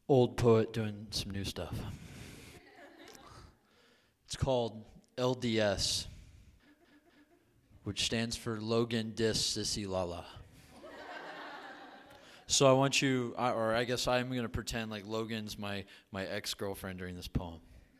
old poet doing some new stuff. It's called LDS, which stands for Logan Dis Sissy Lala. So I want you, or I guess I'm going to pretend like Logan's my ex-girlfriend during this poem.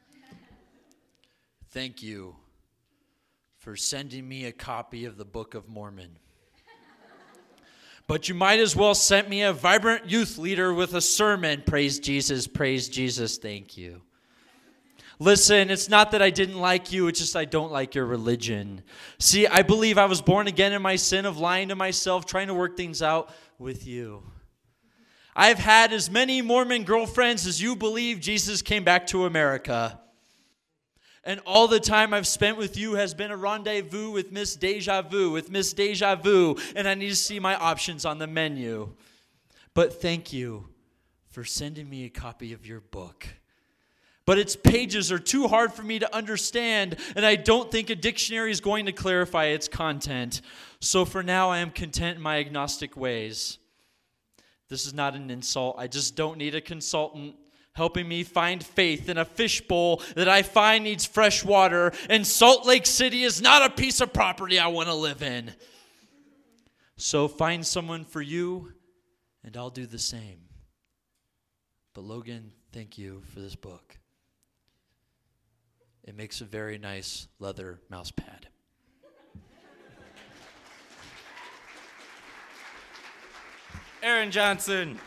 Thank you for sending me a copy of the Book of Mormon. But you might as well send me a vibrant youth leader with a sermon. Praise Jesus, thank you. Listen, it's not that I didn't like you, it's just I don't like your religion. See, I believe I was born again in my sin of lying to myself, trying to work things out with you. I've had as many Mormon girlfriends as you believe Jesus came back to America. And all the time I've spent with you has been a rendezvous with Miss Deja Vu, and I need to see my options on the menu. But thank you for sending me a copy of your book. But its pages are too hard for me to understand, and I don't think a dictionary is going to clarify its content. So for now, I am content in my agnostic ways. This is not an insult. I just don't need a consultant helping me find faith in a fishbowl that I find needs fresh water, and Salt Lake City is not a piece of property I want to live in. So find someone for you, and I'll do the same. But Logan, thank you for this book. It makes a very nice leather mouse pad. Aaron Johnson.